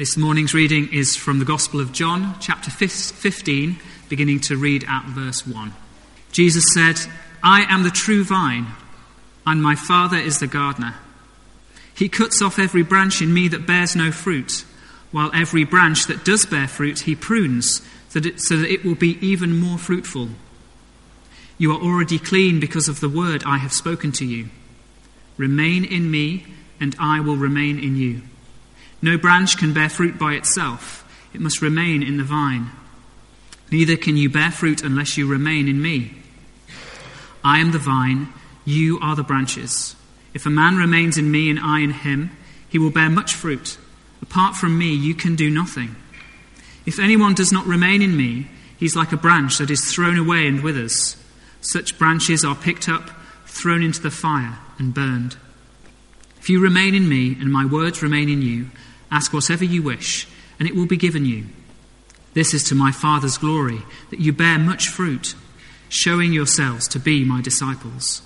This morning's reading is from the Gospel of John, chapter 15, beginning to read at verse 1. Jesus said, "I am the true vine, and my Father is the gardener. He cuts off every branch in me that bears no fruit, while every branch that does bear fruit he prunes, so that it will be even more fruitful. You are already clean because of the word I have spoken to you. Remain in me, and I will remain in you. No branch can bear fruit by itself. It must remain in the vine. Neither can you bear fruit unless you remain in me. I am the vine, you are the branches. If a man remains in me and I in him, he will bear much fruit. Apart from me, you can do nothing. If anyone does not remain in me, he's like a branch that is thrown away and withers. Such branches are picked up, thrown into the fire, and burned. If you remain in me and my words remain in you, ask whatever you wish, and it will be given you. This is to my Father's glory, that you bear much fruit, showing yourselves to be my disciples."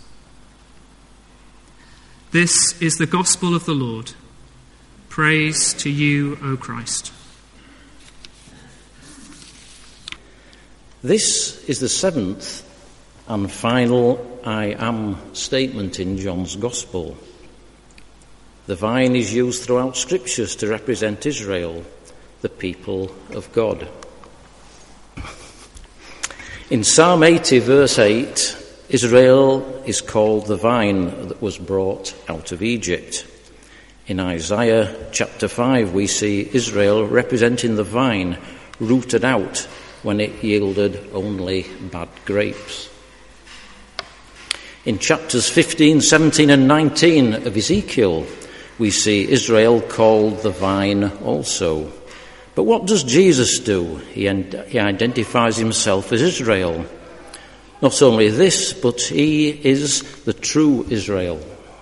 This is the gospel of the Lord. Praise to you, O Christ. This is the seventh and final I am statement in John's Gospel. The vine is used throughout Scriptures to represent Israel, the people of God. In Psalm 80, verse 8, Israel is called the vine that was brought out of Egypt. In Isaiah chapter 5, we see Israel representing the vine rooted out when it yielded only bad grapes. In chapters 15, 17 and 19 of Ezekiel, we see Israel called the vine also. But what does Jesus do? He identifies himself as Israel. Not only this, but he is the true Israel.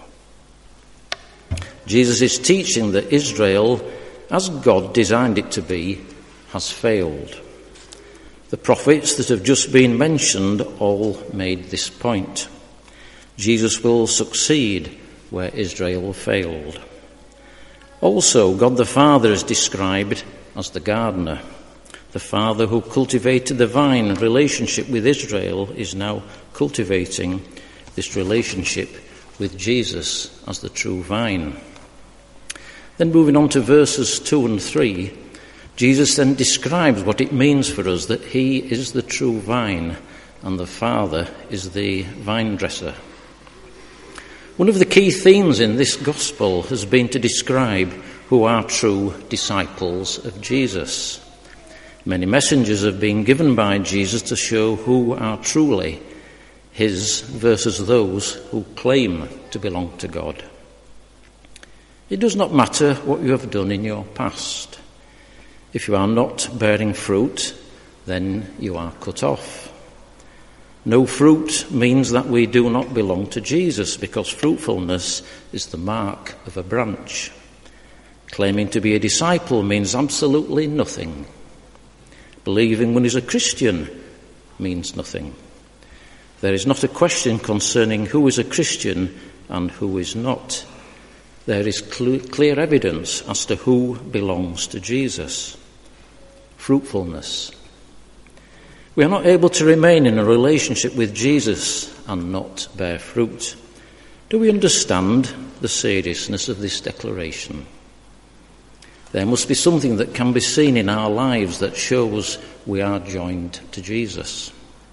Jesus is teaching that Israel, as God designed it to be, has failed. The prophets that have just been mentioned all made this point. Jesus will succeed where Israel failed. Also, God the Father is described as the gardener. The Father who cultivated the vine relationship with Israel is now cultivating this relationship with Jesus as the true vine. Then moving on to verses 2 and 3, Jesus then describes what it means for us that he is the true vine and the Father is the vine dresser. One of the key themes in this gospel has been to describe who are true disciples of Jesus. Many messengers have been given by Jesus to show who are truly his versus those who claim to belong to God. It does not matter what you have done in your past. If you are not bearing fruit, then you are cut off. No fruit means that we do not belong to Jesus, because fruitfulness is the mark of a branch. Claiming to be a disciple means absolutely nothing. Believing one is a Christian means nothing. There is not a question concerning who is a Christian and who is not. There is clear evidence as to who belongs to Jesus. Fruitfulness. We are not able to remain in a relationship with Jesus and not bear fruit. Do we understand the seriousness of this declaration? There must be something that can be seen in our lives that shows we are joined to Jesus.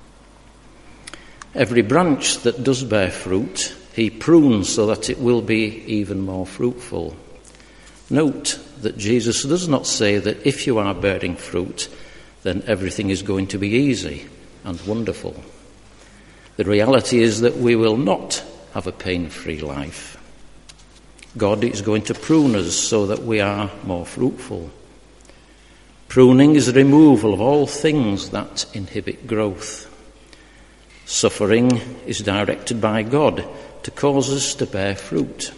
Every branch that does bear fruit, he prunes so that it will be even more fruitful. Note that Jesus does not say that if you are bearing fruit, then everything is going to be easy and wonderful. The reality is that we will not have a pain-free life. God is going to prune us so that we are more fruitful. Pruning is the removal of all things that inhibit growth. Suffering is directed by God to cause us to bear fruit.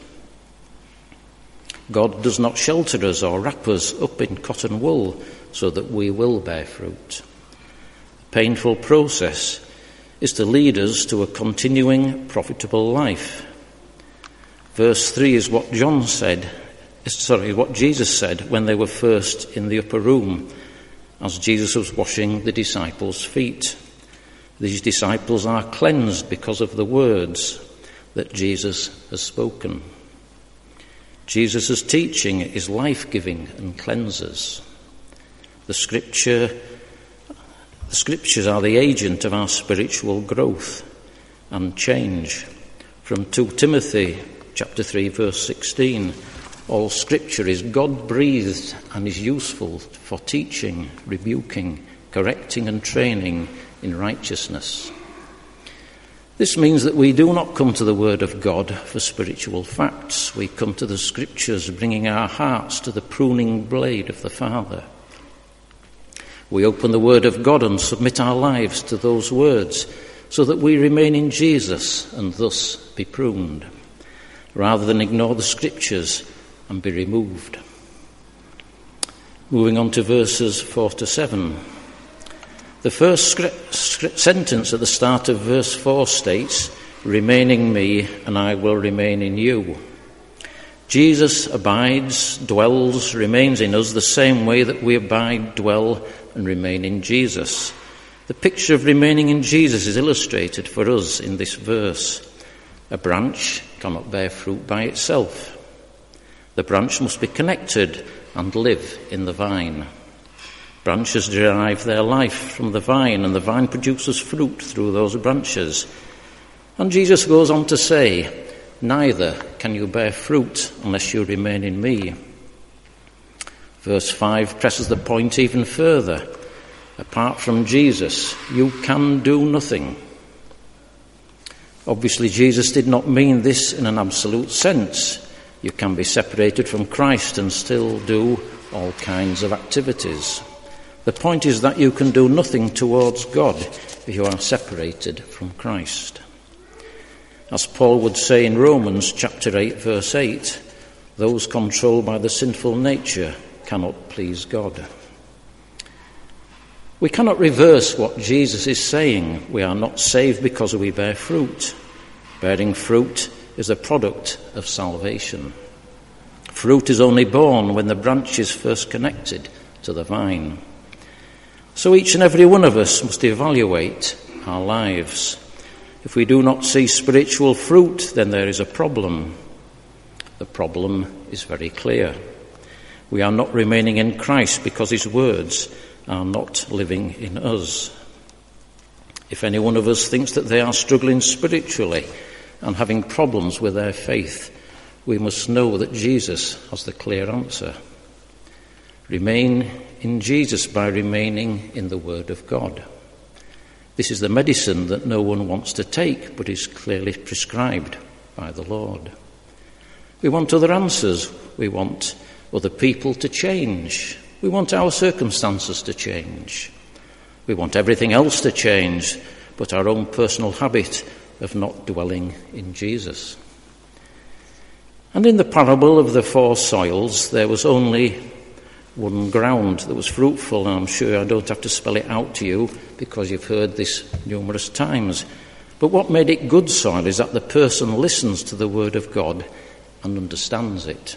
God does not shelter us or wrap us up in cotton wool so that we will bear fruit. The painful process is to lead us to a continuing profitable life. Verse 3 is what John said what Jesus said when they were first in the upper room, as Jesus was washing the disciples' feet. These disciples are cleansed because of the words that Jesus has spoken. Jesus' teaching is life-giving and cleanses. The scriptures are the agent of our spiritual growth and change. From 2 Timothy chapter 3 verse 16, all scripture is God-breathed and is useful for teaching, rebuking, correcting and training in righteousness. This means that we do not come to the Word of God for spiritual facts. We come to the Scriptures bringing our hearts to the pruning blade of the Father. We open the Word of God and submit our lives to those words so that we remain in Jesus and thus be pruned, rather than ignore the Scriptures and be removed. Moving on to verses 4 to 7. The first sentence at the start of verse 4 states, "Remain in me, and I will remain in you." Jesus abides, dwells, remains in us the same way that we abide, dwell, and remain in Jesus. The picture of remaining in Jesus is illustrated for us in this verse. A branch cannot bear fruit by itself. The branch must be connected and live in the vine. Branches derive their life from the vine, and the vine produces fruit through those branches. And Jesus goes on to say, "Neither can you bear fruit unless you remain in me." Verse 5 presses the point even further. Apart from Jesus, you can do nothing. Obviously, Jesus did not mean this in an absolute sense. You can be separated from Christ and still do all kinds of activities. The point is that you can do nothing towards God if you are separated from Christ. As Paul would say in Romans chapter 8, verse 8, those controlled by the sinful nature cannot please God. We cannot reverse what Jesus is saying. We are not saved because we bear fruit. Bearing fruit is a product of salvation. Fruit is only born when the branch is first connected to the vine. So each and every one of us must evaluate our lives. If we do not see spiritual fruit, then there is a problem. The problem is very clear. We are not remaining in Christ because his words are not living in us. If any one of us thinks that they are struggling spiritually and having problems with their faith, we must know that Jesus has the clear answer. Remain in Jesus by remaining in the Word of God. This is the medicine that no one wants to take, but is clearly prescribed by the Lord. We want other answers. We want other people to change. We want our circumstances to change. We want everything else to change, but our own personal habit of not dwelling in Jesus. And in the parable of the 4 soils, there was only one ground that was fruitful, and I'm sure I don't have to spell it out to you because you've heard this numerous times. But what made it good soil is that the person listens to the word of God and understands it.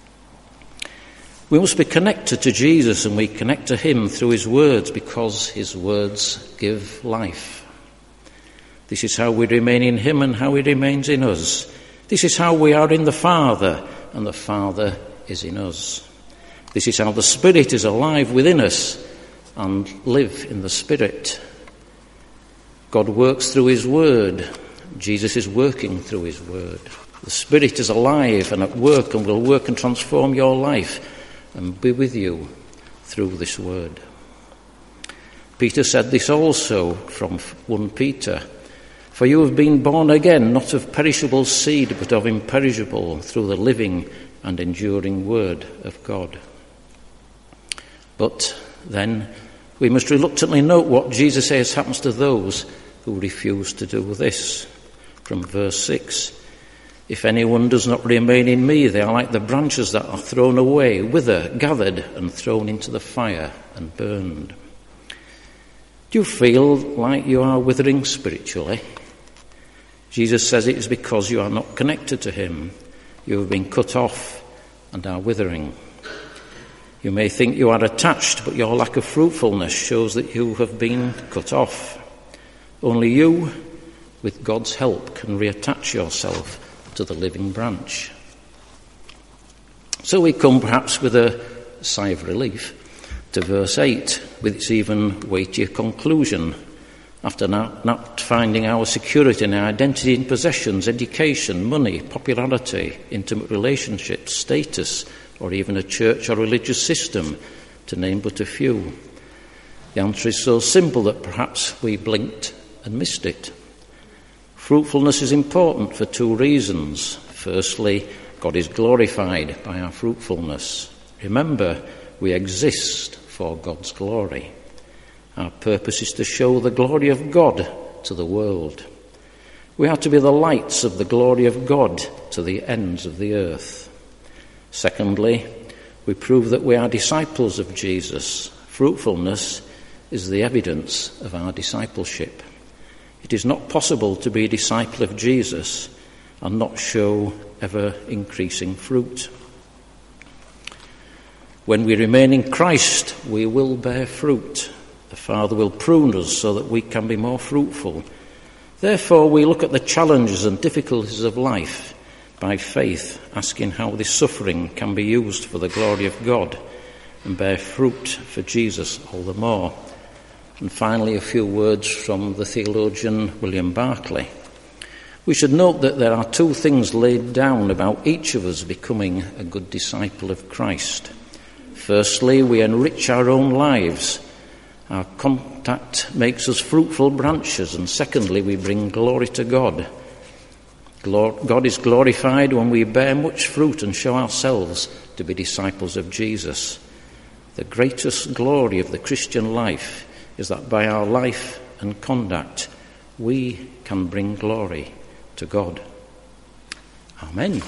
We must be connected to Jesus, and we connect to him through his words because his words give life. This is how we remain in him and how he remains in us. This is how we are in the Father and the Father is in us. This is how the Spirit is alive within us and live in the Spirit. God works through his word. Jesus is working through his word. The Spirit is alive and at work and will work and transform your life and be with you through this word. Peter said this also from 1 Peter. For you have been born again, not of perishable seed, but of imperishable, through the living and enduring word of God. But then we must reluctantly note what Jesus says happens to those who refuse to do this. From verse 6, if anyone does not remain in me, they are like the branches that are thrown away, wither, gathered, and thrown into the fire and burned. Do you feel like you are withering spiritually? Jesus says it is because you are not connected to him. You have been cut off and are withering. You may think you are attached, but your lack of fruitfulness shows that you have been cut off. Only you, with God's help, can reattach yourself to the living branch. So we come perhaps with a sigh of relief to verse 8, with its even weightier conclusion. After not finding our security and identity in possessions, education, money, popularity, intimate relationships, status, or even a church or religious system, to name but a few. The answer is so simple that perhaps we blinked and missed it. Fruitfulness is important for two reasons. Firstly, God is glorified by our fruitfulness. Remember, we exist for God's glory. Our purpose is to show the glory of God to the world. We are to be the lights of the glory of God to the ends of the earth. Secondly, we prove that we are disciples of Jesus. Fruitfulness is the evidence of our discipleship. It is not possible to be a disciple of Jesus and not show ever-increasing fruit. When we remain in Christ, we will bear fruit. The Father will prune us so that we can be more fruitful. Therefore, we look at the challenges and difficulties of life by faith, asking how this suffering can be used for the glory of God and bear fruit for Jesus all the more. And finally, a few words from the theologian William Barclay. We should note that there are two things laid down about each of us becoming a good disciple of Christ. Firstly, we enrich our own lives. Our contact makes us fruitful branches. And secondly, we bring glory to God. God is glorified when we bear much fruit and show ourselves to be disciples of Jesus. The greatest glory of the Christian life is that by our life and conduct, we can bring glory to God. Amen.